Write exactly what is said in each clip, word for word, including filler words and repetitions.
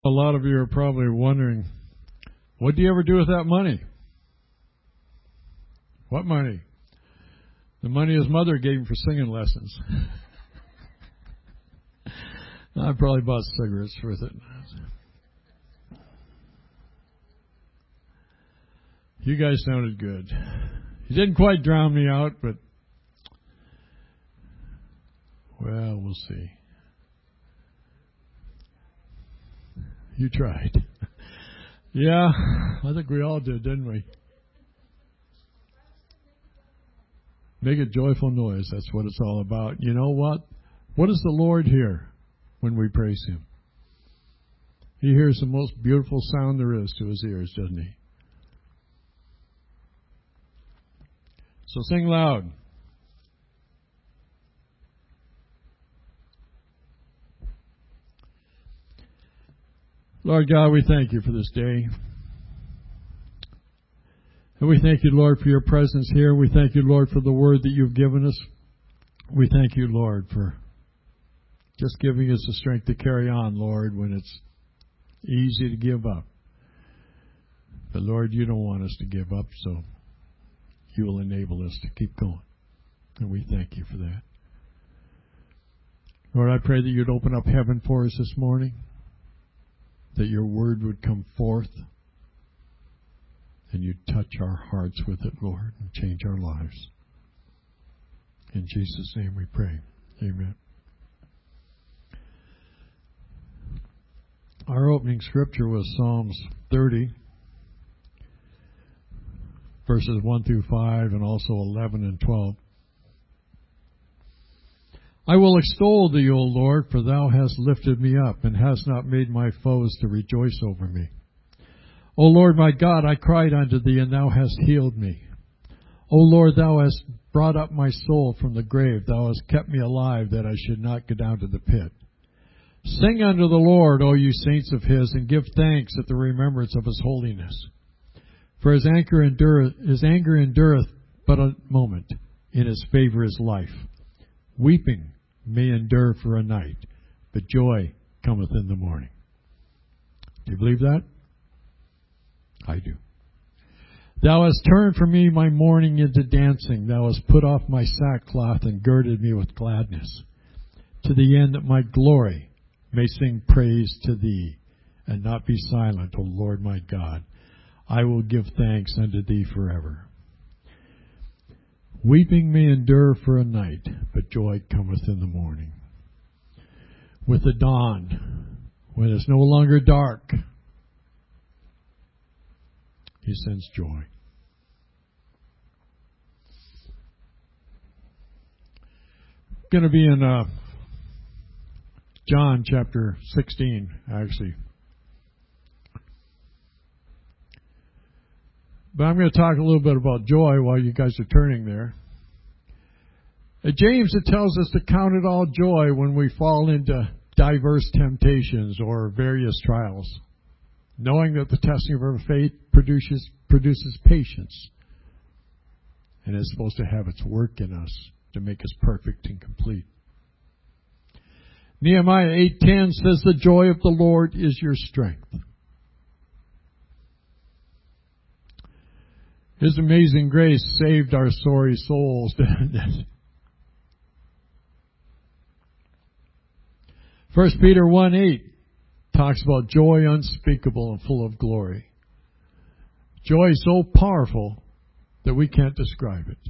A lot of you are probably wondering, what do you ever do with that money? What money? The money his mother gave him for singing lessons. I probably bought cigarettes with it. You guys sounded good. You didn't quite drown me out, but, well, we'll see. You tried. Yeah, I think we all did, didn't we? Make a joyful noise. That's what it's all about. You know what? What does the Lord hear when we praise Him? He hears the most beautiful sound there is to His ears, doesn't He? So sing loud. Lord God, we thank You for this day. And we thank You, Lord, for Your presence here. We thank You, Lord, for the word that You've given us. We thank You, Lord, for just giving us the strength to carry on, Lord, when it's easy to give up. But, Lord, You don't want us to give up, so You will enable us to keep going. And we thank You for that. Lord, I pray that You'd open up heaven for us this morning, that Your word would come forth, and You'd touch our hearts with it, Lord, and change our lives. In Jesus' name we pray. Amen. Our opening scripture was Psalms thirty, verses one through five, and also eleven and twelve. I will extol Thee, O Lord, for Thou hast lifted me up, and hast not made my foes to rejoice over me. O Lord my God, I cried unto Thee, and Thou hast healed me. O Lord, Thou hast brought up my soul from the grave. Thou hast kept me alive, that I should not go down to the pit. Sing unto the Lord, O you saints of His, and give thanks at the remembrance of His holiness. For His anger endureth, His anger endureth but a moment. In His favor is life. Weeping may endure for a night, but joy cometh in the morning. Do you believe that? I do. Thou hast turned for me my mourning into dancing. Thou hast put off my sackcloth and girded me with gladness, to the end that my glory may sing praise to Thee, and not be silent, O Lord my God. I will give thanks unto Thee forever. Weeping may endure for a night, but joy cometh in the morning. With the dawn, when it's no longer dark, He sends joy. Going to be in uh, John chapter sixteen, actually. But I'm going to talk a little bit about joy while you guys are turning there. At James, it tells us to count it all joy when we fall into diverse temptations or various trials, knowing that the testing of our faith produces produces patience, and it's supposed to have its work in us to make us perfect and complete. Nehemiah eight ten says, the joy of the Lord is your strength. His amazing grace saved our sorry souls, didn't it? First Peter one eight talks about joy unspeakable and full of glory. Joy so powerful that we can't describe it.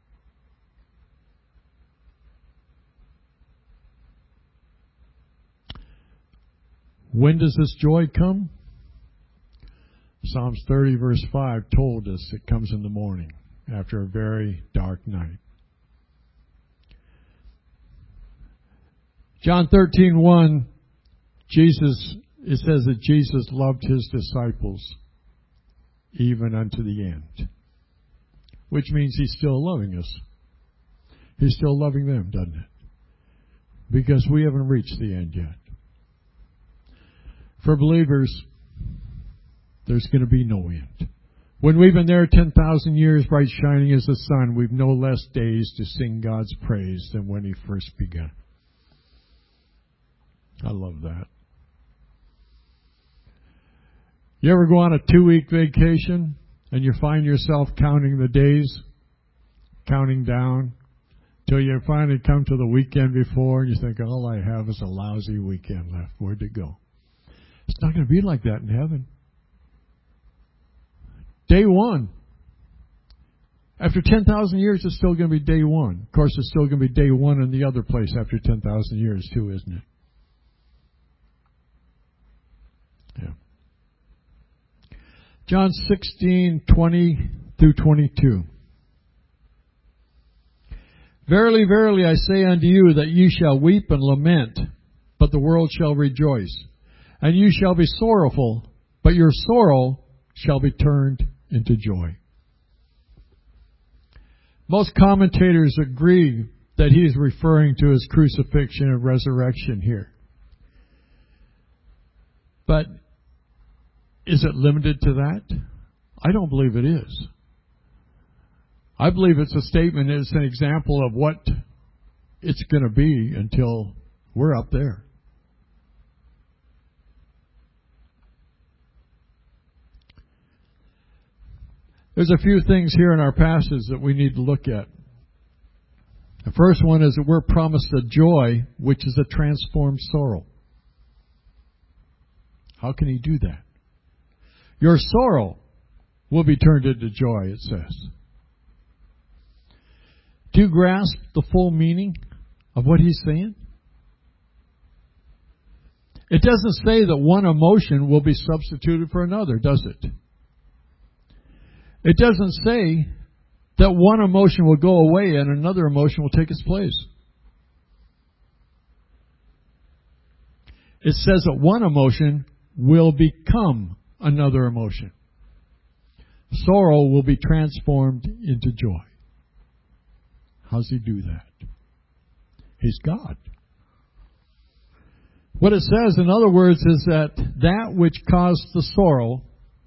When does this joy come? Psalms thirty verse five told us it comes in the morning after a very dark night. John thirteen one, Jesus, it says that Jesus loved His disciples even unto the end, which means He's still loving us. He's still loving them, doesn't it? Because we haven't reached the end yet. For believers, there's going to be no end. When we've been there ten thousand years, bright shining as the sun, we've no less days to sing God's praise than when He first began. I love that. You ever go on a two-week vacation and you find yourself counting the days, counting down, till you finally come to the weekend before and you think, all I have is a lousy weekend left. Where'd it go? It's not going to be like that in heaven. Day one. After ten thousand years, it's still going to be day one. Of course, it's still going to be day one in the other place after ten thousand years, too, isn't it? Yeah. John sixteen, twenty through twenty-two. Verily, verily, I say unto you that ye shall weep and lament, but the world shall rejoice. And you shall be sorrowful, but your sorrow shall be turned into joy. Most commentators agree that he is referring to his crucifixion and resurrection here. But is it limited to that? I don't believe it is. I believe it's a statement, it's an example of what it's going to be until we're up there. There's a few things here in our passage that we need to look at. The first one is that we're promised a joy, which is a transformed sorrow. How can he do that? Your sorrow will be turned into joy, it says. Do you grasp the full meaning of what he's saying? It doesn't say that one emotion will be substituted for another, does it? It doesn't say that one emotion will go away and another emotion will take its place. It says that one emotion will become another emotion. Sorrow will be transformed into joy. How does he do that? He's God. What it says, in other words, is that that which caused the sorrow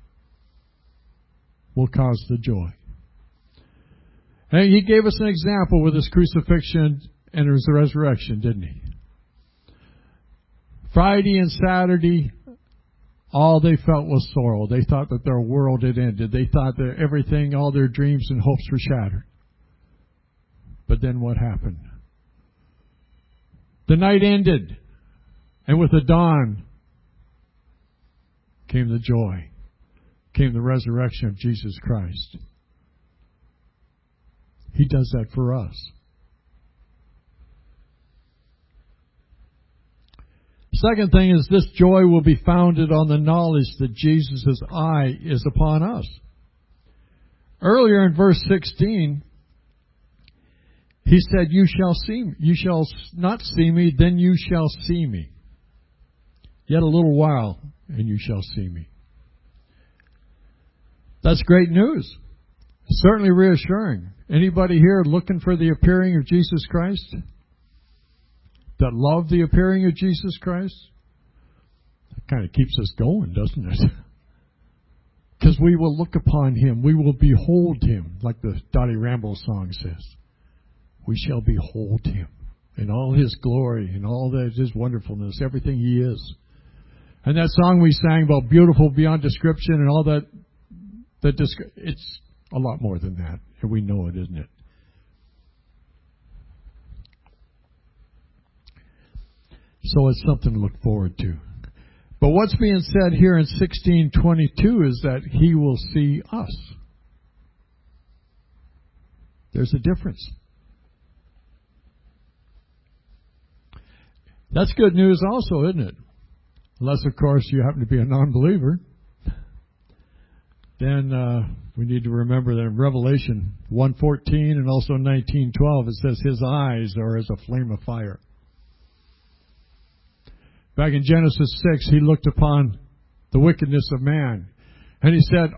will cause the joy. And he gave us an example with his crucifixion and his resurrection, didn't he? Friday and Saturday, all they felt was sorrow. They thought that their world had ended. They thought that everything, all their dreams and hopes were shattered. But then what happened? The night ended, and with the dawn came the joy, came the resurrection of Jesus Christ. He does that for us. Second thing is this joy will be founded on the knowledge that Jesus' eye is upon us. Earlier in verse sixteen, he said, you shall see me. You shall not see me, then you shall see me. Yet a little while, and you shall see me. That's great news. Certainly reassuring. Anybody here looking for the appearing of Jesus Christ? That love the appearing of Jesus Christ? That kind of keeps us going, doesn't it? Because we will look upon Him. We will behold Him, like the Dottie Rambo song says. We shall behold Him in all His glory, in all that His wonderfulness, everything He is. And that song we sang about beautiful beyond description and all that, that descri- it's a lot more than that. And we know it, isn't it? So it's something to look forward to. But what's being said here in sixteen twenty-two is that He will see us. There's a difference. That's good news also, isn't it? Unless, of course, you happen to be a non-believer. Then uh, we need to remember that in Revelation one fourteen and also nineteen twelve, it says His eyes are as a flame of fire. Back in Genesis six, He looked upon the wickedness of man. And He said,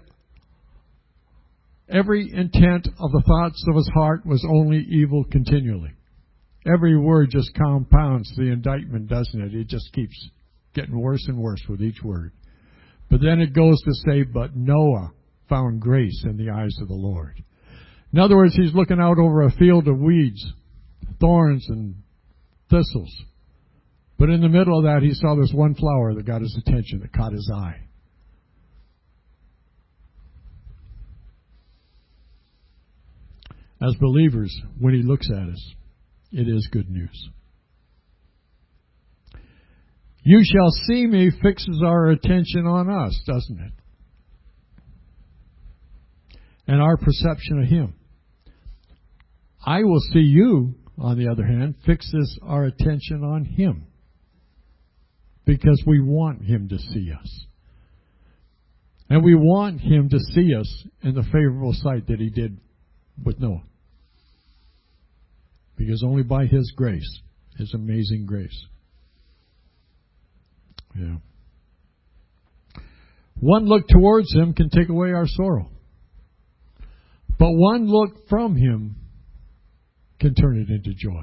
every intent of the thoughts of his heart was only evil continually. Every word just compounds the indictment, doesn't it? It just keeps getting worse and worse with each word. But then it goes to say, but Noah found grace in the eyes of the Lord. In other words, he's looking out over a field of weeds, thorns and thistles. But in the middle of that, he saw this one flower that got his attention, that caught his eye. as believers, when He looks at us, it is good news. You shall see me fixes our attention on us, doesn't it? And our perception of Him. I will see you, on the other hand, fixes our attention on Him. Because we want Him to see us. And we want Him to see us in the favorable sight that He did with Noah. Because only by His grace, His amazing grace. Yeah. One look towards Him can take away our sorrow. But one look from Him can turn it into joy.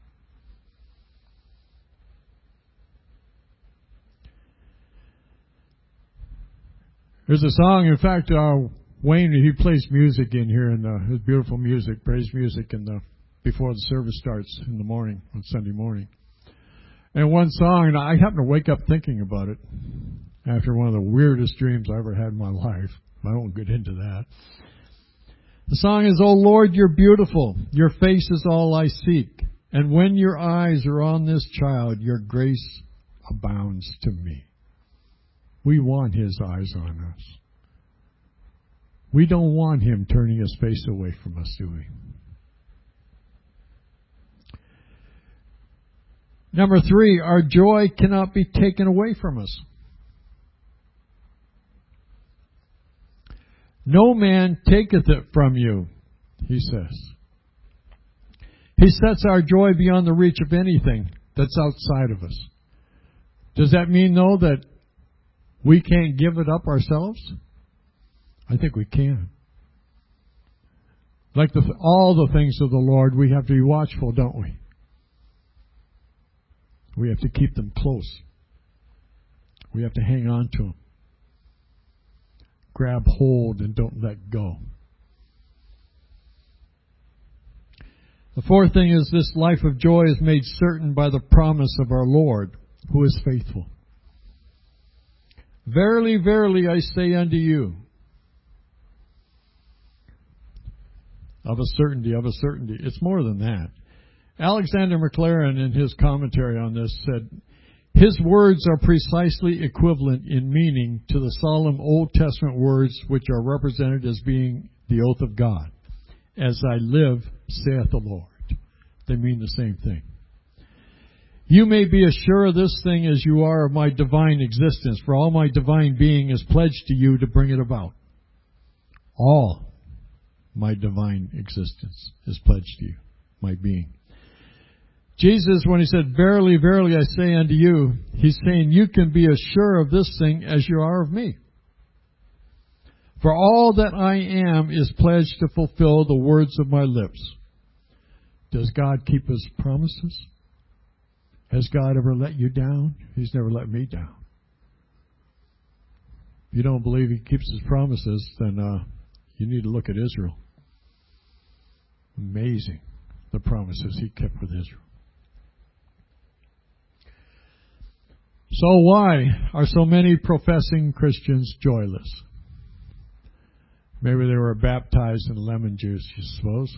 There's a song, in fact, uh, Wayne, he plays music in here, and uh, his beautiful music, praise music, in the before the service starts in the morning, on Sunday morning. And one song, and I happen to wake up thinking about it after one of the weirdest dreams I ever had in my life. I won't get into that. The song is, "Oh Lord, you're beautiful. Your face is all I seek. And when your eyes are on this child, your grace abounds to me." We want His eyes on us. We don't want Him turning His face away from us, do we? Number three, our joy cannot be taken away from us. No man taketh it from you, He says. He sets our joy beyond the reach of anything that's outside of us. Does that mean, though, that we can't give it up ourselves? I think we can. Like the, all the things of the Lord, we have to be watchful, don't we? We have to keep them close. We have to hang on to them. Grab hold and don't let go. The fourth thing is this life of joy is made certain by the promise of our Lord, who is faithful. Verily, verily, I say unto you, of a certainty, of a certainty. It's more than that. Alexander Maclaren, in his commentary on this, said, his words are precisely equivalent in meaning to the solemn Old Testament words which are represented as being the oath of God. As I live, saith the Lord. They mean the same thing. You may be as sure of this thing as you are of my divine existence, for all my divine being is pledged to you to bring it about. All my divine existence is pledged to you, my being. Jesus, when He said, verily, verily, I say unto you, He's saying you can be as sure of this thing as you are of me. For all that I am is pledged to fulfill the words of my lips. Does God keep His promises? Has God ever let you down? He's never let me down. If you don't believe He keeps His promises, then uh, you need to look at Israel. Amazing, the promises He kept with Israel. So why are so many professing Christians joyless? Maybe they were baptized in lemon juice, you suppose.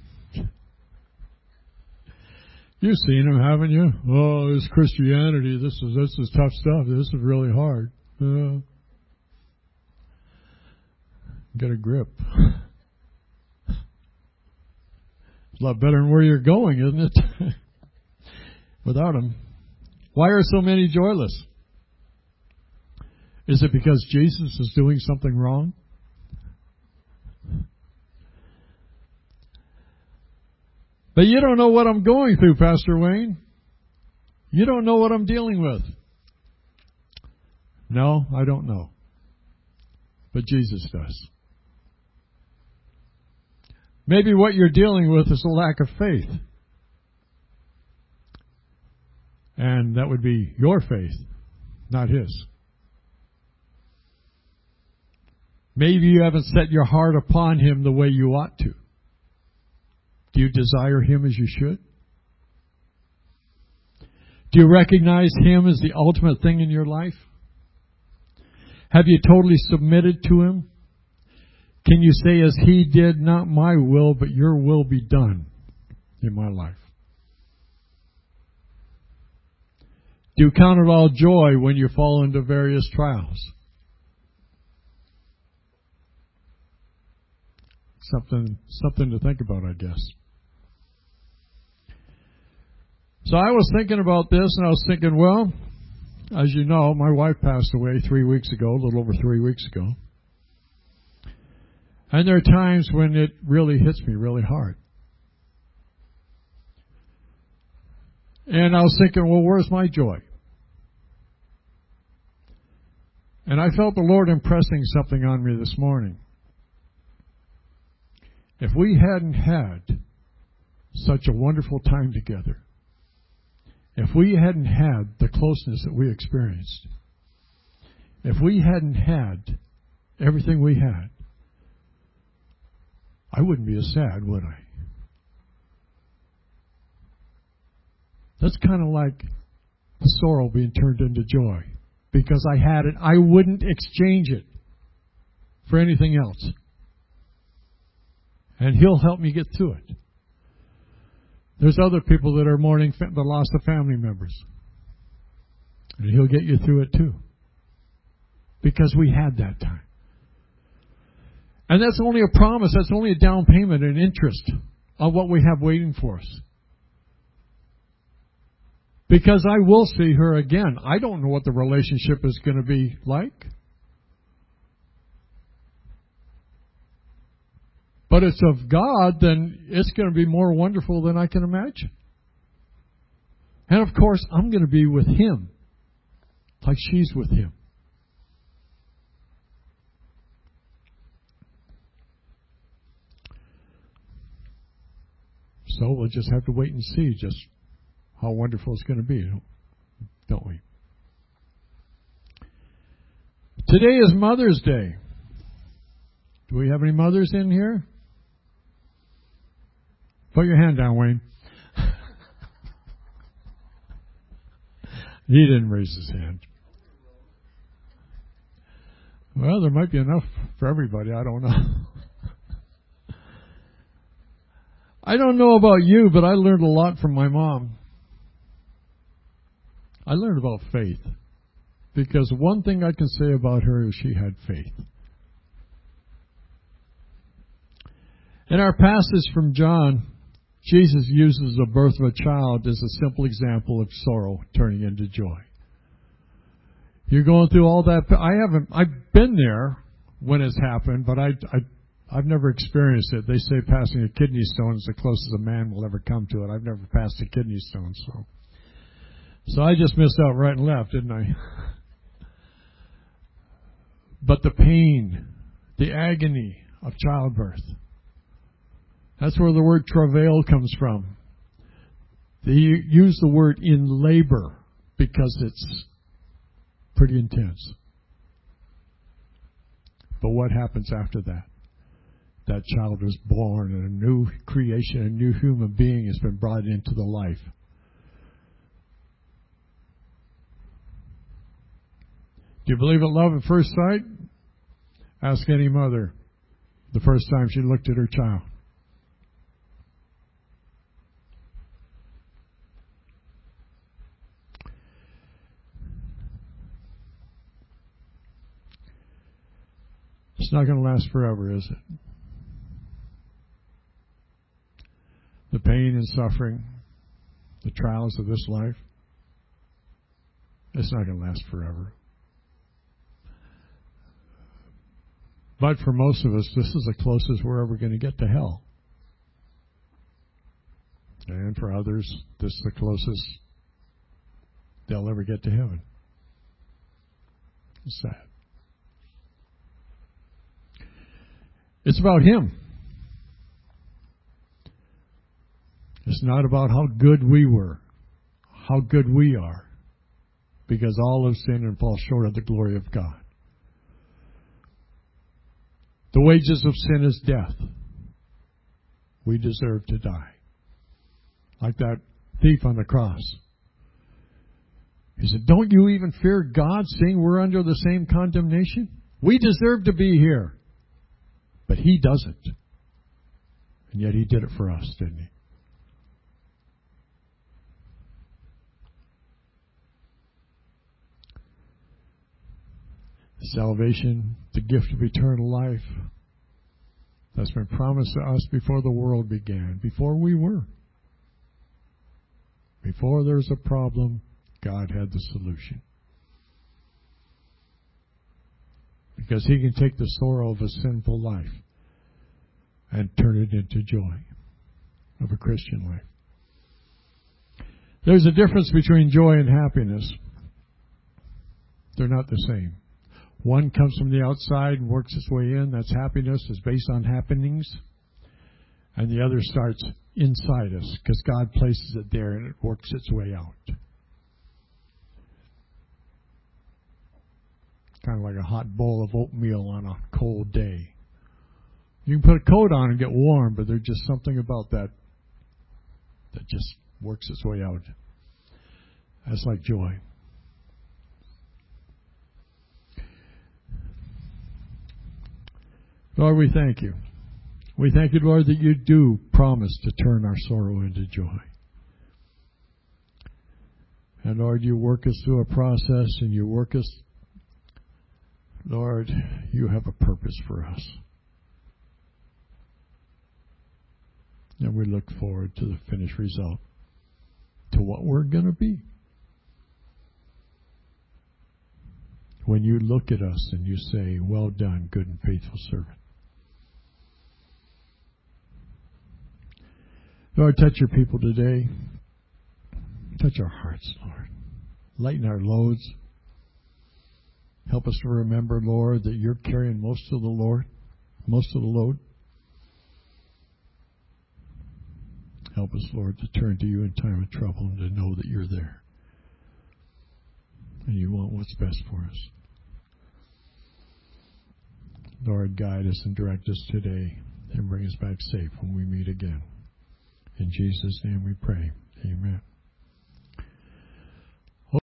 You've seen them, haven't you? Oh, this Christianity, this is this is tough stuff. This is really hard. Uh, get a grip. It's a lot better than where you're going, isn't it? Without them. Why are so many joyless? Is it because Jesus is doing something wrong? But you don't know what I'm going through, Pastor Wayne. You don't know what I'm dealing with. No, I don't know. But Jesus does. Maybe what you're dealing with is a lack of faith. And that would be your faith, not His. Maybe you haven't set your heart upon Him the way you ought to. Do you desire Him as you should? Do you recognize Him as the ultimate thing in your life? Have you totally submitted to Him? Can you say, as He did, not my will, but your will be done in my life? Do you count it all joy when you fall into various trials? Something, something to think about, I guess. So I was thinking about this, and I was thinking, well, as you know, my wife passed away three weeks ago, a little over three weeks ago. And there are times when it really hits me really hard. And I was thinking, well, where's my joy? And I felt the Lord impressing something on me this morning. If we hadn't had such a wonderful time together, if we hadn't had the closeness that we experienced, if we hadn't had everything we had, I wouldn't be as sad, would I? That's kind of like the sorrow being turned into joy. Because I had it, I wouldn't exchange it for anything else. And He'll help me get through it. There's other people that are mourning the loss of family members. And He'll get you through it too. Because we had that time. And that's only a promise. That's only a down payment and interest of what we have waiting for us. Because I will see her again. I don't know what the relationship is going to be like. But it's of God, then it's going to be more wonderful than I can imagine. And of course, I'm going to be with Him, like she's with Him. So we'll just have to wait and see just how wonderful it's going to be, don't we? Today is Mother's Day. Do we have any mothers in here? Put your hand down, Wayne. He didn't raise his hand. Well, there might be enough for everybody. I don't know. I don't know about you, but I learned a lot from my mom. I learned about faith. Because one thing I can say about her is she had faith. In our passage from John, Jesus uses the birth of a child as a simple example of sorrow turning into joy. You're going through all that. I haven't, I've been there when it's happened, but I, I, I've never experienced it. They say passing a kidney stone is the closest a man will ever come to it. I've never passed a kidney stone, so. So I just missed out right and left, didn't I? But the pain, the agony of childbirth, that's where the word travail comes from. They use the word in labor because it's pretty intense. But what happens after that? That child is born and a new creation, a new human being has been brought into the life. Do you believe in love at first sight? Ask any mother the first time she looked at her child. It's not going to last forever, is it? The pain and suffering, the trials of this life, it's not going to last forever. But for most of us, this is the closest we're ever going to get to hell. And for others, this is the closest they'll ever get to heaven. It's sad. It's about Him. It's not about how good we were, how good we are, because all have sinned and fall short of the glory of God. The wages of sin is death. We deserve to die. Like that thief on the cross. He said, don't you even fear God, seeing we're under the same condemnation? We deserve to be here. But He doesn't. And yet He did it for us, didn't He? Salvation, the gift of eternal life, that's been promised to us before the world began, before we were. Before there's a problem, God had the solution. Because He can take the sorrow of a sinful life and turn it into joy of a Christian life. There's a difference between joy and happiness. They're not the same. One comes from the outside and works its way in. That's happiness. It's based on happenings. And the other starts inside us because God places it there and it works its way out. Kind of like a hot bowl of oatmeal on a cold day. You can put a coat on and get warm, but there's just something about that that just works its way out. That's like joy. Lord, we thank You. We thank You, Lord, that You do promise to turn our sorrow into joy. And Lord, You work us through a process and You work us, Lord, You have a purpose for us. And we look forward to the finished result, to what we're going to be. When You look at us and You say, well done, good and faithful servant. Lord, touch Your people today. Touch our hearts, Lord. Lighten our loads. Help us to remember, Lord, that You're carrying most of the Lord, most of the load. Help us, Lord, to turn to You in time of trouble and to know that You're there. And You want what's best for us. Lord, guide us and direct us today and bring us back safe when we meet again. In Jesus' name we pray. Amen.